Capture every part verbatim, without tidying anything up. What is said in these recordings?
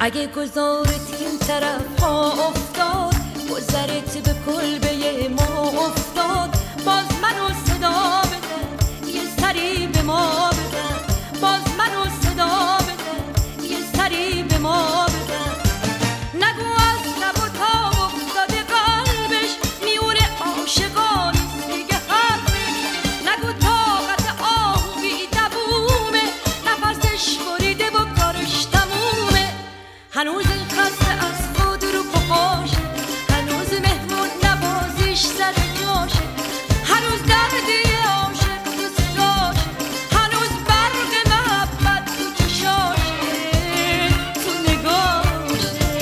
اگه گذارت این طرف ها افتاد، گذرت به کلبه ما افتاد، باز منو صدا بزن یه سری به ما بزن، باز منو صدا بزن یه سری به ما بزن. نگو از لب و تا افتاده قلبش میونه عاشقان دیگه حرفش، نگو طاقت آه بی دوومه، نفسش بریده و کارش تمومه. هنوز این خسته از خود رو پاشه، هنوز مهمون نوازیش سر جاشه، هنوز دردی عاشق تو صداشه، هنوز برق محبت تو چشاشه، تو نگاشه.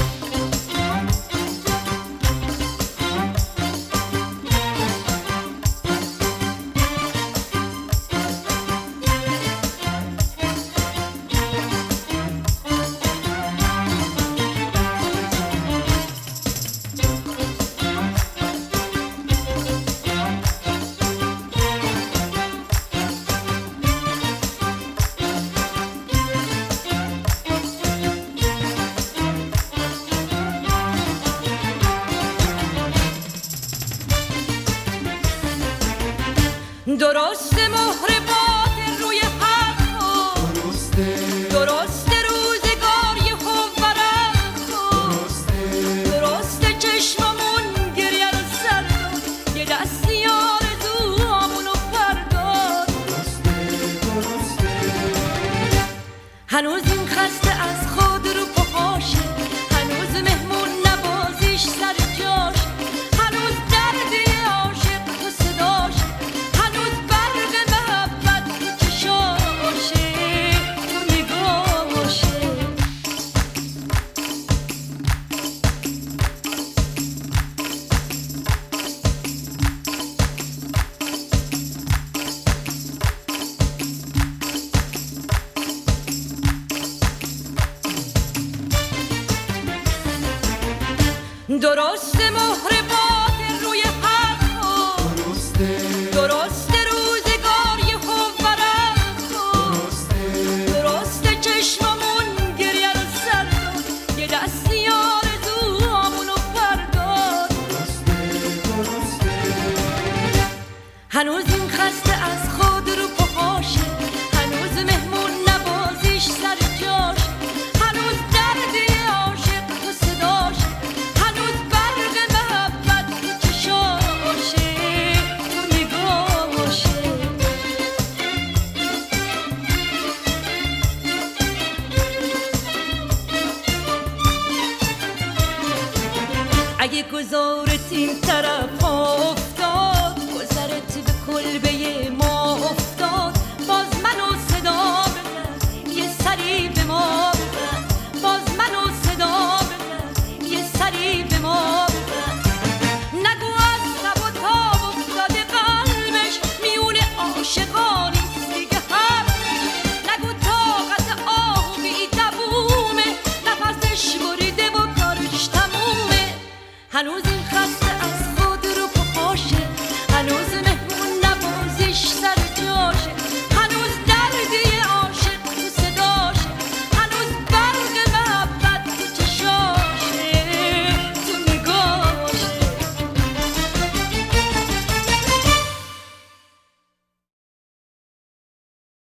درسته مهر باطل روی حق کن، درسته درسته روزگار یه ورق کن، درسته درسته چشممون گریه رو سر داد، یه دستی آرزوامونو پرداد، درسته درسته. هنوز این خسته از خود رو پاشه، هنوز مهمون نوازیش سر جاش، هنوز دردی عاشق تو صداش، هنوز برق محبت تو چشاشه، تو نگاشه. درسته مهر باطل روی حق کن، درسته درسته روزگار یه ورق کن، درسته درسته چشممون گریه رو سر داد، یه دستی آرزوامونو پرداد، درسته درسته. هنوز این خسته از خود رو پاشه، هنوز مهمون نوازیش سر جاش، هنوز دردی عاشق تو صداش، هنوز برق محبت تو چشاشه، تو نگاشه. اگه گذارت این طرف ها